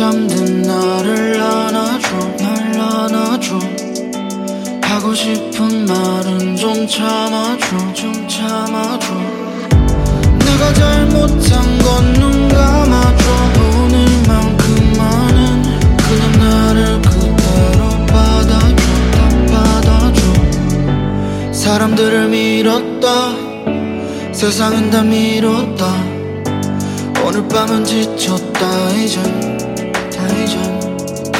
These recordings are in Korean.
잠든 나를 안아줘, 날 안아줘. 하고 싶은 말은 좀 참아줘, 좀 참아줘. 내가 잘못한 건 눈 감아줘. 오늘만큼만은 그냥 나를 그대로 받아줘, 다 받아줘. 사람들을 밀었다, 세상은 다 밀었다. 오늘 밤은 지쳤다 이젠, 다 이젠.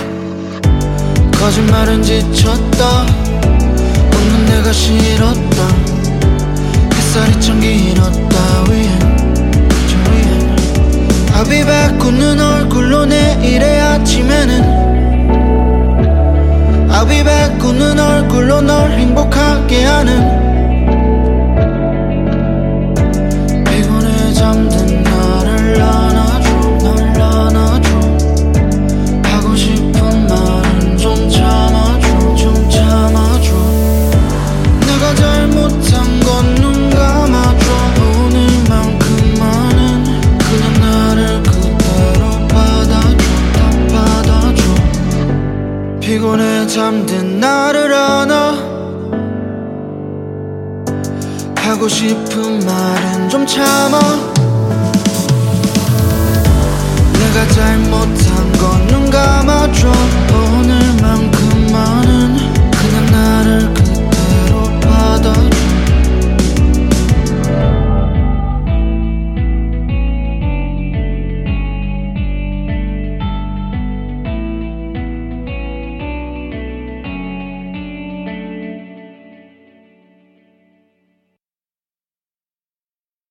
거짓말은 지쳤다, 웃는 내가 싫었다. 햇살이 참 길었다 위엔, 저 위엔. I'll be back 웃는 얼굴로 내일의 아침에는 I'll be back 웃는 얼굴로 널 행복하게 하는. 피곤해 잠든 나를 안아줘, 날 안아줘. 하고 싶은 말은 좀 참아줘, 좀 참아줘. 내가 잘못한 건 눈 감아줘. 오늘만큼만은 그냥 나를 그대로 받아줘, 다 받아줘. 피곤해 잠든 나를 안아. 하고 싶은 말은 좀 참아. 내가 잘못한 건 눈 감아줘.